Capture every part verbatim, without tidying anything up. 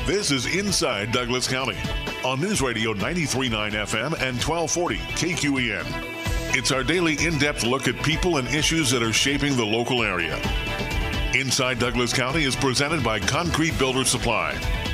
This is Inside Douglas County on News Radio ninety-three point nine F M and twelve forty K Q E N. It's our daily in-depth look at people and issues that are shaping the local area. Inside Douglas County is presented by Concrete Builder Supply.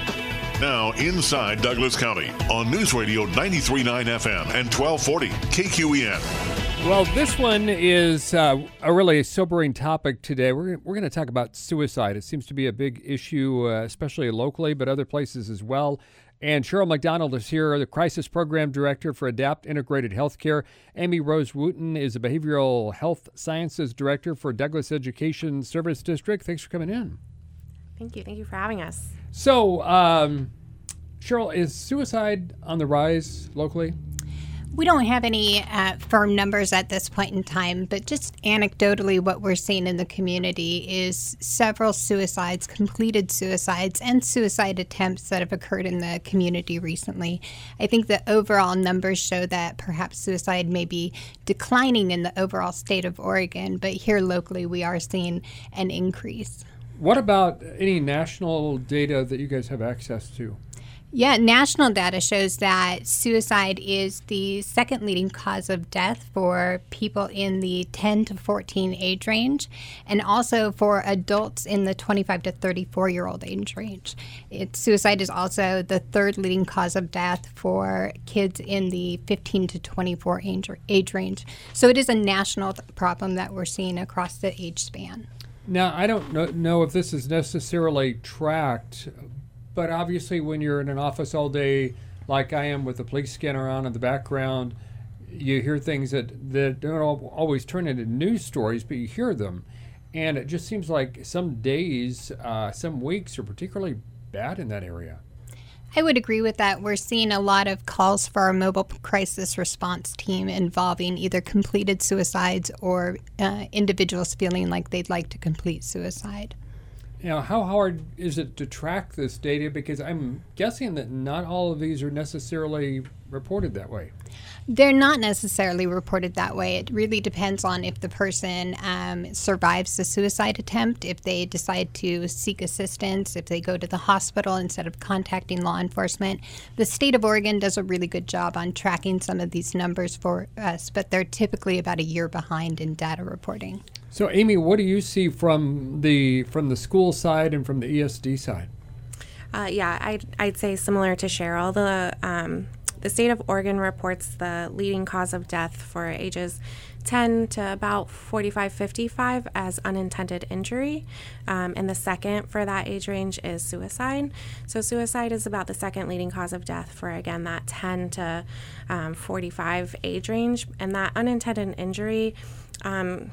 Now, Inside Douglas County on News Radio ninety-three point nine F M and twelve forty K Q E N. Well, this one is uh, a really sobering topic today. We're, we're going to talk about suicide. It seems to be a big issue, uh, especially locally, but other places as well. And Cheryl McDonald is here, the Crisis Program Director for ADAPT Integrated Healthcare. Amy Rose Wooten is a Behavioral Health Sciences Director for Douglas Education Service District. Thanks for coming in. Thank you. Thank you for having us. So, um, Cheryl, is suicide on the rise locally? We don't have any uh, firm numbers at this point in time, but just anecdotally what we're seeing in the community is several suicides, completed suicides, and suicide attempts that have occurred in the community recently. I think the overall numbers show that perhaps suicide may be declining in the overall state of Oregon, but here locally we are seeing an increase. What about any national data that you guys have access to? Yeah, national data shows that suicide is the second leading cause of death for people in the ten to fourteen age range, and also for adults in the twenty-five to thirty-four year old age range. It, suicide is also the third leading cause of death for kids in the fifteen to twenty-four age, age range. So it is a national problem that we're seeing across the age span. Now, I don't know, know if this is necessarily tracked, but obviously when you're in an office all day, like I am with the police scanner on in the background, you hear things that, that don't always turn into news stories, but you hear them. And it just seems like some days, uh, some weeks are particularly bad in that area. I would agree with that. We're seeing a lot of calls for our mobile crisis response team involving either completed suicides or uh, individuals feeling like they'd like to complete suicide. Now, how hard is it to track this data? Because I'm guessing that not all of these are necessarily reported that way. They're not necessarily reported that way. It really depends on if the person um, survives the suicide attempt, if they decide to seek assistance, if they go to the hospital instead of contacting law enforcement. The state of Oregon does a really good job on tracking some of these numbers for us, but they're typically about a year behind in data reporting. So, Amy, what do you see from the from the school side and from the E S D side? Uh, yeah, I'd, I'd say similar to Cheryl. The um, the state of Oregon reports the leading cause of death for ages ten to about forty-five, fifty-five as unintended injury. Um, and the second for that age range is suicide. So suicide is about the second leading cause of death for, again, that ten to forty-five age range. And that unintended injury um,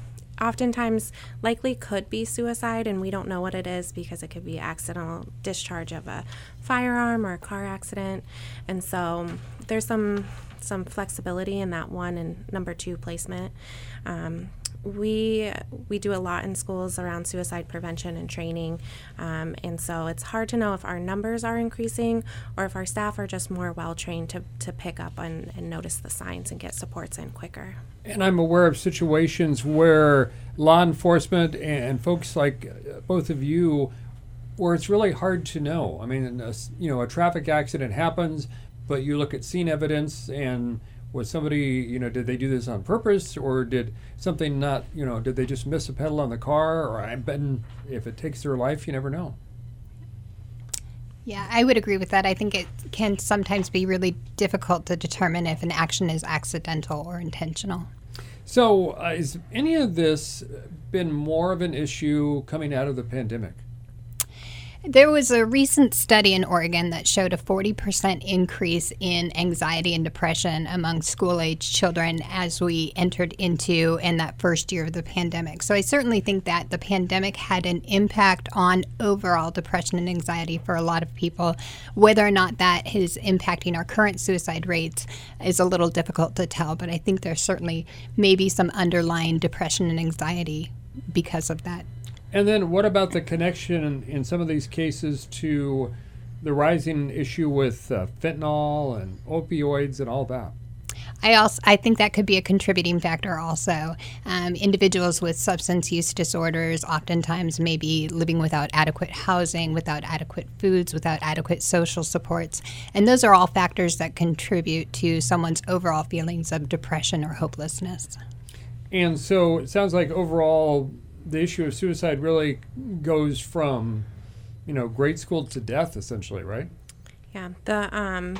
oftentimes likely could be suicide, and we don't know what it is because it could be accidental discharge of a firearm or a car accident. And so there's some some flexibility in that one and number two placement. Um, we we do a lot in schools around suicide prevention and training, um, and so it's hard to know if our numbers are increasing or if our staff are just more well-trained to, to pick up on, and notice the signs and get supports in quicker. And I'm aware of situations where law enforcement and folks like both of you, where it's really hard to know. I mean, a, you know, a traffic accident happens, but you look at scene evidence and was somebody, you know, did they do this on purpose, or did something not, you know, did they just miss a pedal on the car? Or I bet if it takes their life, you never know. Yeah, I would agree with that. I think it can sometimes be really difficult to determine if an action is accidental or intentional. So uh, has any of this been more of an issue coming out of the pandemic? There was a recent study in Oregon that showed a forty percent increase in anxiety and depression among school-age children as we entered into in that first year of the pandemic. So I certainly think that the pandemic had an impact on overall depression and anxiety for a lot of people. Whether or not that is impacting our current suicide rates is a little difficult to tell, but I think there's certainly maybe some underlying depression and anxiety because of that. And then what about the connection in, in some of these cases to the rising issue with uh, fentanyl and opioids and all that? I also I think that could be a contributing factor also. Um, individuals with substance use disorders oftentimes may be living without adequate housing, without adequate foods, without adequate social supports. And those are all factors that contribute to someone's overall feelings of depression or hopelessness. And so it sounds like overall the issue of suicide really goes from, you know, grade school to death, essentially, right? Yeah. The um,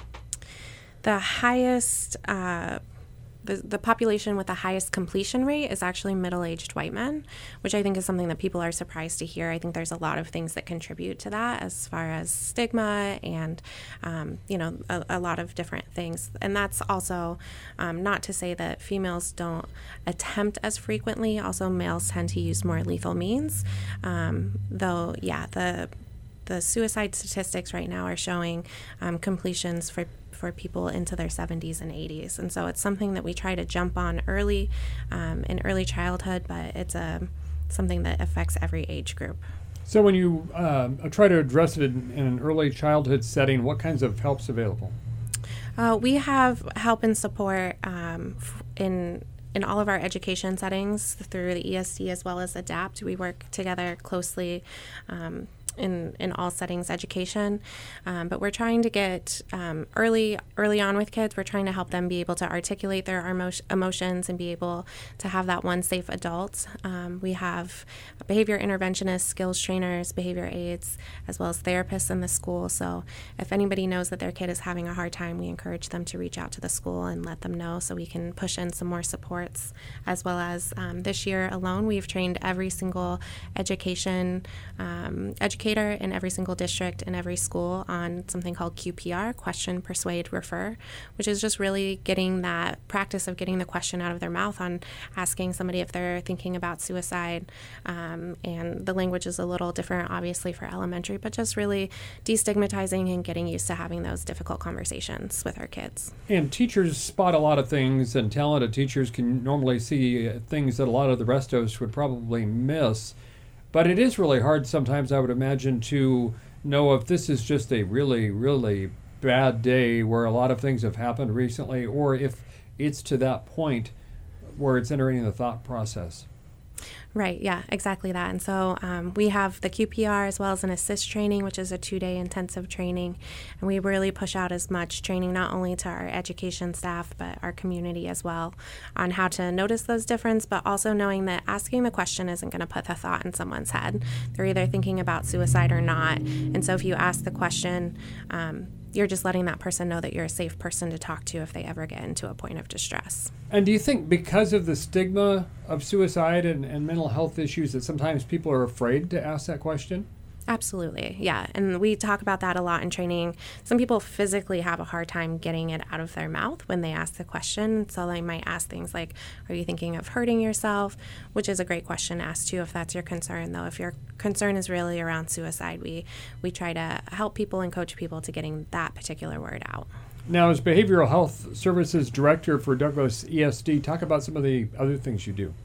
the highest, uh, the, the population with the highest completion rate is actually middle-aged white men, which I think is something that people are surprised to hear. I think there's a lot of things that contribute to that as far as stigma and, um, you know, a, a lot of different things. And that's also um, not to say that females don't attempt as frequently. Also, males tend to use more lethal means. Um, though, yeah, the the suicide statistics right now are showing um, completions for for people into their seventies and eighties. And so it's something that we try to jump on early um, in early childhood, but it's a, something that affects every age group. So when you uh, try to address it in, in an early childhood setting, what kinds of help's available? Uh, we have help and support um, f- in in all of our education settings through the E S D as well as ADAPT. We work together closely um, in in all settings education, um, but we're trying to get um, early early on with kids. We're trying to help them be able to articulate their emo- emotions and be able to have that one safe adult. Um, we have behavior interventionists, skills trainers, behavior aides, as well as therapists in the school. So if anybody knows that their kid is having a hard time, we encourage them to reach out to the school and let them know so we can push in some more supports. As well as um, this year alone, we've trained every single education um, educator in every single district in every school on something called Q P R, question, persuade, refer, which is just really getting that practice of getting the question out of their mouth on asking somebody if they're thinking about suicide. Um, and the language is a little different, obviously, for elementary, but just really destigmatizing and getting used to having those difficult conversations with our kids. And teachers spot a lot of things, and talented teachers can normally see uh, things that a lot of the rest of us would probably miss. But it is really hard sometimes, I would imagine, to know if this is just a really, really bad day where a lot of things have happened recently, or if it's to that point where it's entering the thought process. Right, yeah, exactly that. And so um, we have the Q P R as well as an ASSIST training, which is a two-day intensive training. And we really push out as much training not only to our education staff, but our community as well on how to notice those differences, but also knowing that asking the question isn't going to put the thought in someone's head. They're either thinking about suicide or not. And so if you ask the question, um, you're just letting that person know that you're a safe person to talk to if they ever get into a point of distress. And do you think because of the stigma of suicide and, and mental health issues that sometimes people are afraid to ask that question? Absolutely, yeah. And we talk about that a lot in training. Some people physically have a hard time getting it out of their mouth when they ask the question. So they might ask things like, are you thinking of hurting yourself? Which is a great question to ask too if that's your concern. Though if your concern is really around suicide, we, we try to help people and coach people to getting that particular word out. Now, as Behavioral Health Services Director for Douglas E S D, talk about some of the other things you do.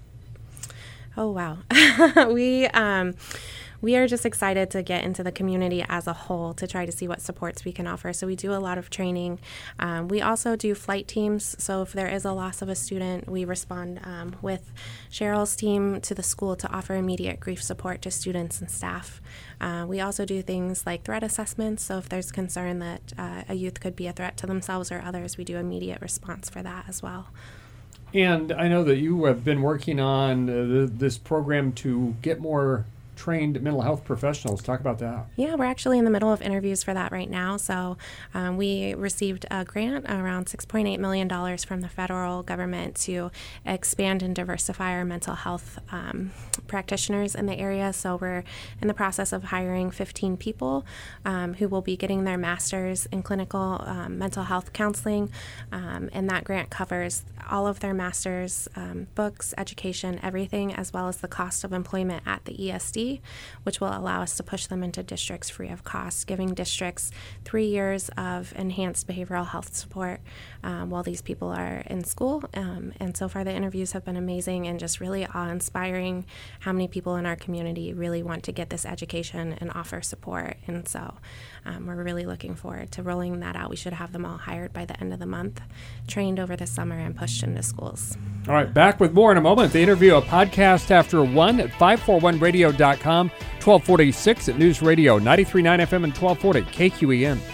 Oh, wow. we... Um, We are just excited to get into the community as a whole to try to see what supports we can offer. So we do a lot of training. Um, we also do flight teams. So if there is a loss of a student, we respond um, with Cheryl's team to the school to offer immediate grief support to students and staff. Uh, we also do things like threat assessments. So if there's concern that uh, a youth could be a threat to themselves or others, we do immediate response for that as well. And I know that you have been working on uh, the, this program to get more trained mental health professionals. Talk about that. Yeah, we're actually in the middle of interviews for that right now. So um, we received a grant around six point eight million dollars from the federal government to expand and diversify our mental health um, practitioners in the area. So we're in the process of hiring fifteen people um, who will be getting their master's in clinical um, mental health counseling. Um, and that grant covers all of their master's um, books, education, everything, as well as the cost of employment at the E S D. eligibility, which will allow us to push them into districts free of cost, giving districts three years of enhanced behavioral health support um, while these people are in school. Um, and so far the interviews have been amazing and just really awe-inspiring how many people in our community really want to get this education and offer support. And so um, we're really looking forward to rolling that out. We should have them all hired by the end of the month, trained over the summer, and pushed into schools. All right, back with more in a moment. The interview, a podcast after one at five forty-one radio dot com, twelve forty-six at News Radio, ninety-three point nine F M and twelve forty K Q E N.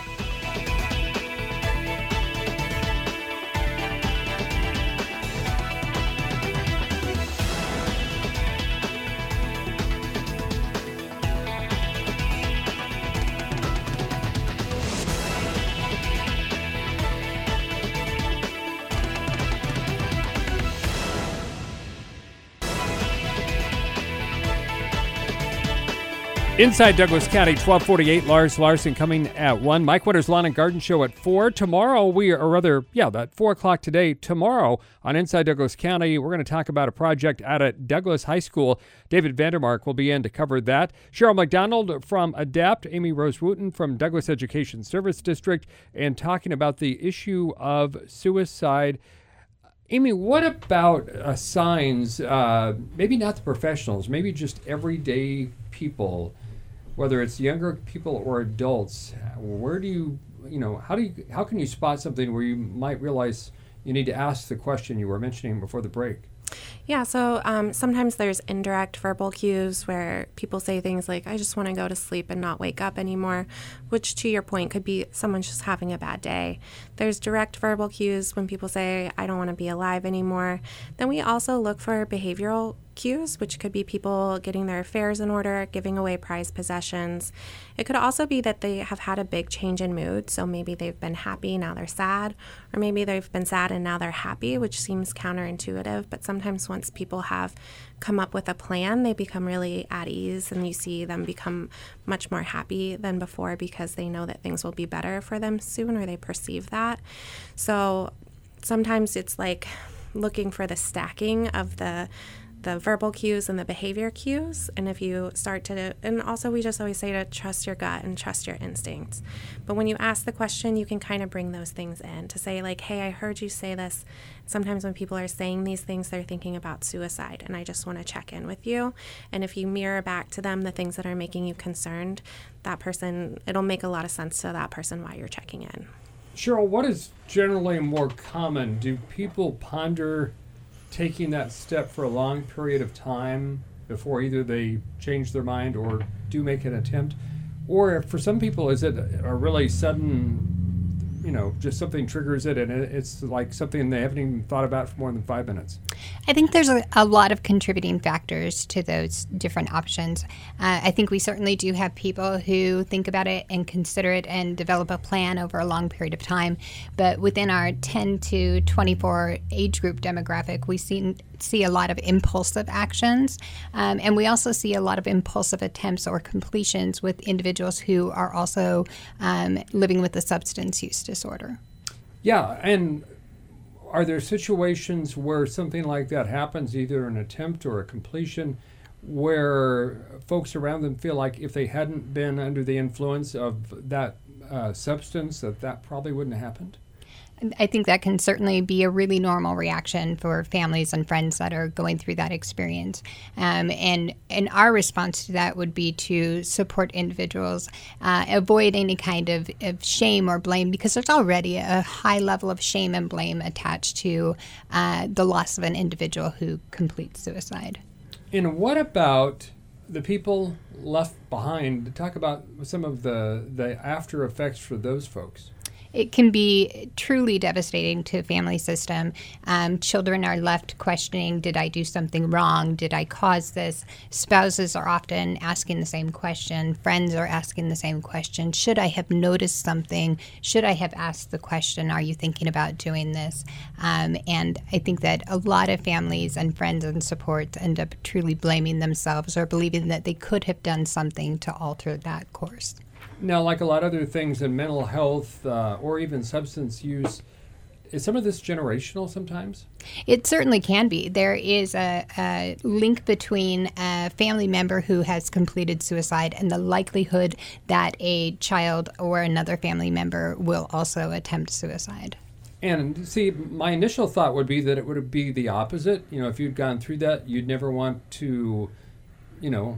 Inside Douglas County, twelve forty-eight, Lars Larson coming at one. Mike Winters Lawn and Garden Show at four. Tomorrow, we are, or rather, yeah, at four o'clock today, tomorrow on Inside Douglas County, we're going to talk about a project out at Douglas High School. David Vandermark will be in to cover that. Cheryl McDonald from ADAPT, Amy Rose Wooten from Douglas Education Service District, and talking about the issue of suicide. Amy, what about uh, signs, uh, maybe not the professionals, maybe just everyday people, whether it's younger people or adults? Where do you, you know, how do you, how can you spot something where you might realize you need to ask the question you were mentioning before the break? Yeah, so um, sometimes there's indirect verbal cues where people say things like, I just want to go to sleep and not wake up anymore, which to your point could be someone's just having a bad day. There's direct verbal cues when people say, I don't want to be alive anymore. Then we also look for behavioral cues, which could be people getting their affairs in order, giving away prized possessions. It could also be that they have had a big change in mood, so maybe they've been happy, now they're sad, or maybe they've been sad and now they're happy, which seems counterintuitive, but sometimes once people have come up with a plan, they become really at ease, and you see them become much more happy than before because they know that things will be better for them soon, or they perceive that. So sometimes it's like looking for the stacking of the the verbal cues and the behavior cues. And if you start to, and also we just always say to trust your gut and trust your instincts. But when you ask the question, you can kind of bring those things in to say like, hey, I heard you say this. Sometimes when people are saying these things, they're thinking about suicide, and I just want to check in with you. And if you mirror back to them the things that are making you concerned, that person, it'll make a lot of sense to that person why you're checking in. Cheryl, what is generally more common? Do people ponder taking that step for a long period of time before either they change their mind or do make an attempt? Or for some people, is it a really sudden, you know, just something triggers it and it's like something they haven't even thought about for more than five minutes? I think there's a, a lot of contributing factors to those different options. Uh, I think we certainly do have people who think about it and consider it and develop a plan over a long period of time. But within our ten to twenty-four age group demographic, we see see a lot of impulsive actions. Um, and we also see a lot of impulsive attempts or completions with individuals who are also um, living with a substance use disorder. Yeah, and are there situations where something like that happens, either an attempt or a completion, where folks around them feel like if they hadn't been under the influence of that uh, substance, that that probably wouldn't have happened? I think that can certainly be a really normal reaction for families and friends that are going through that experience. Um, and, and our response to that would be to support individuals, uh, avoid any kind of, of shame or blame, because there's already a high level of shame and blame attached to uh, the loss of an individual who completes suicide. And what about the people left behind? Talk about some of the, the after effects for those folks. It can be truly devastating to a family system. Um, children are left questioning, did I do something wrong? Did I cause this? Spouses are often asking the same question. Friends are asking the same question. Should I have noticed something? Should I have asked the question, are you thinking about doing this? Um, and I think that a lot of families and friends and supports end up truly blaming themselves or believing that they could have done something to alter that course. Now, like a lot of other things in mental health uh, or even substance use, is some of this generational sometimes? It certainly can be. There is a, a link between a family member who has completed suicide and the likelihood that a child or another family member will also attempt suicide. And see, my initial thought would be that it would be the opposite. You know, if you'd gone through that, you'd never want to, you know,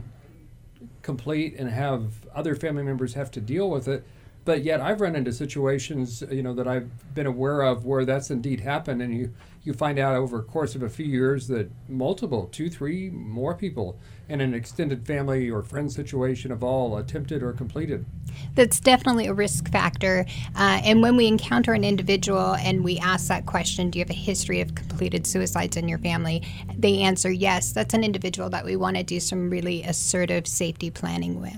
complete and have other family members have to deal with it. But yet I've run into situations, you know, that I've been aware of where that's indeed happened, and you, you find out over a course of a few years that multiple, two, three more people in an extended family or friend situation have all attempted or completed. That's definitely a risk factor. Uh, and when we encounter an individual and we ask that question, do you have a history of completed suicides in your family? They answer yes. That's an individual that we want to do some really assertive safety planning with.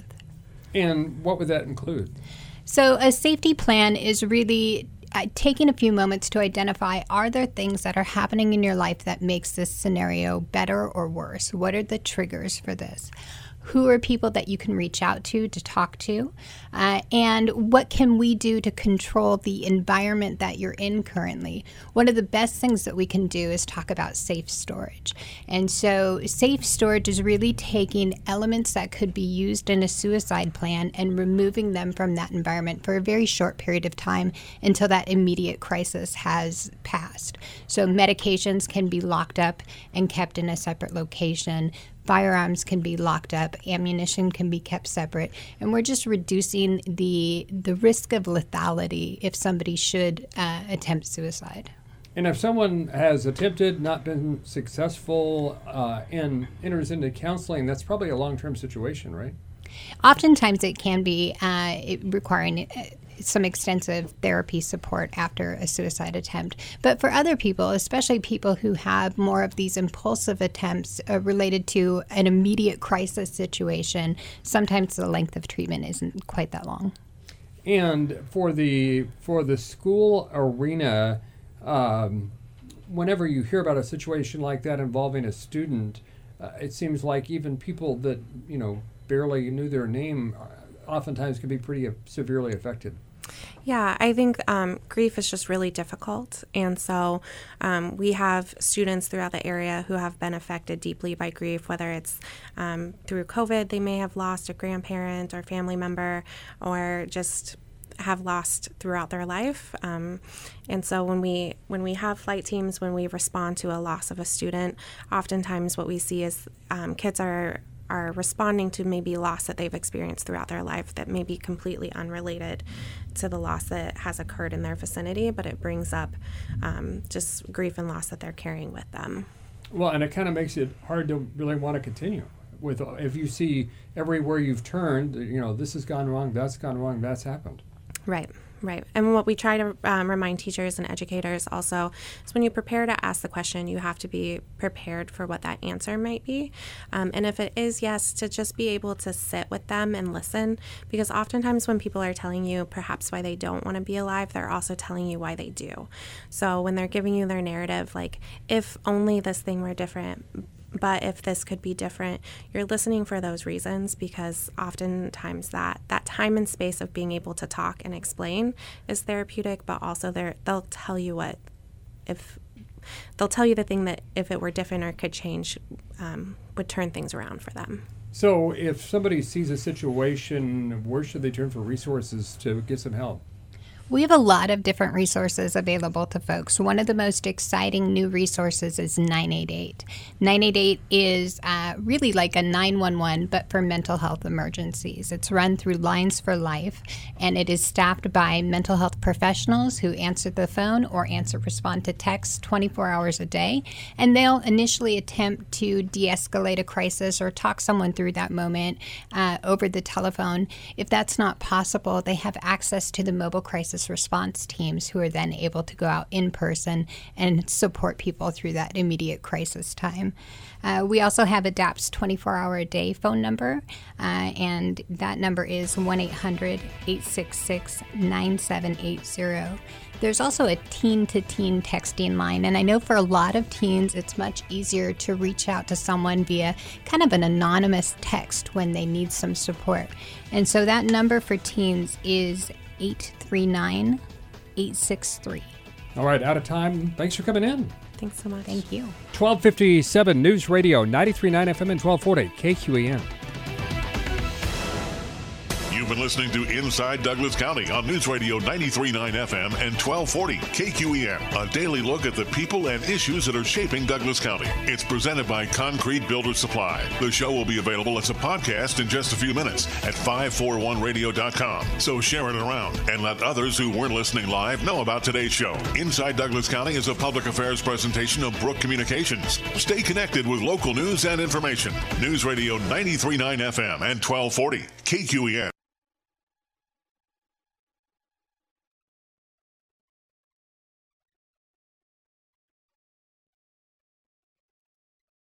And what would that include? So a safety plan is really uh, taking a few moments to identify, are there things that are happening in your life that makes this scenario better or worse? What are the triggers for this? Who are people that you can reach out to to talk to? Uh, and what can we do to control the environment that you're in currently? One of the best things that we can do is talk about safe storage. And so safe storage is really taking elements that could be used in a suicide plan and removing them from that environment for a very short period of time until that immediate crisis has passed. So medications can be locked up and kept in a separate location. Firearms can be locked up, ammunition can be kept separate, and we're just reducing the the risk of lethality if somebody should uh, attempt suicide. And if someone has attempted, not been successful, uh, and enters into counseling, that's probably a long-term situation, right? Oftentimes it can be uh, it requiring uh, some extensive therapy support after a suicide attempt. But for other people, especially people who have more of these impulsive attempts uh, related to an immediate crisis situation, sometimes the length of treatment isn't quite that long. And for the for the school arena, um, whenever you hear about a situation like that involving a student, uh, it seems like even people that, you know, barely knew their name oftentimes can be pretty uh, severely affected. Yeah, I think um, grief is just really difficult. And so um, we have students throughout the area who have been affected deeply by grief, whether it's um, through COVID, they may have lost a grandparent or family member, or just have lost throughout their life. Um, and so when we when we have flight teams, when we respond to a loss of a student, oftentimes what we see is um, kids are are responding to maybe loss that they've experienced throughout their life that may be completely unrelated to the loss that has occurred in their vicinity, but it brings up um, just grief and loss that they're carrying with them. Well, and it kind of makes it hard to really want to continue. With if you see everywhere you've turned, you know, this has gone wrong, that's gone wrong, that's happened. Right. Right. And what we try to um, remind teachers and educators also is when you prepare to ask the question, you have to be prepared for what that answer might be. Um, and if it is yes, to just be able to sit with them and listen, because oftentimes when people are telling you perhaps why they don't want to be alive, they're also telling you why they do. So when they're giving you their narrative, like, if only this thing were different, but if this could be different, you're listening for those reasons, because oftentimes that, that time and space of being able to talk and explain is therapeutic, but also they're, they'll tell you what, if they'll tell you the thing that if it were different or could change, um, would turn things around for them. So if somebody sees a situation, where should they turn for resources to get some help? We have a lot of different resources available to folks. One of the most exciting new resources is nine eight eight. nine eight eight is uh, really like a nine one one, but for mental health emergencies. It's run through Lines for Life, and it is staffed by mental health professionals who answer the phone or answer respond to text twenty-four hours a day. And they'll initially attempt to de-escalate a crisis or talk someone through that moment uh, over the telephone. If that's not possible, they have access to the mobile crisis response teams who are then able to go out in person and support people through that immediate crisis time. Uh, we also have A D A P's twenty-four hour a day phone number, uh, and that number is one eight hundred, eight six six, nine seven eight zero. There's also a teen-to-teen texting line, and I know for a lot of teens it's much easier to reach out to someone via kind of an anonymous text when they need some support. And so that number for teens is eight three nine, eight six three. All right, out of time. Thanks for coming in. Thanks so much. Thank you. twelve fifty-seven News Radio, ninety-three point nine F M and twelve forty K Q E N. You've been listening to Inside Douglas County on News Radio ninety-three point nine F M and twelve forty K Q E N. A daily look at the people and issues that are shaping Douglas County. It's presented by Concrete Builder Supply. The show will be available as a podcast in just a few minutes at five forty-one radio dot com. So share it around and let others who weren't listening live know about today's show. Inside Douglas County is a public affairs presentation of Brook Communications. Stay connected with local news and information. News Radio ninety-three point nine F M and twelve forty K Q E N.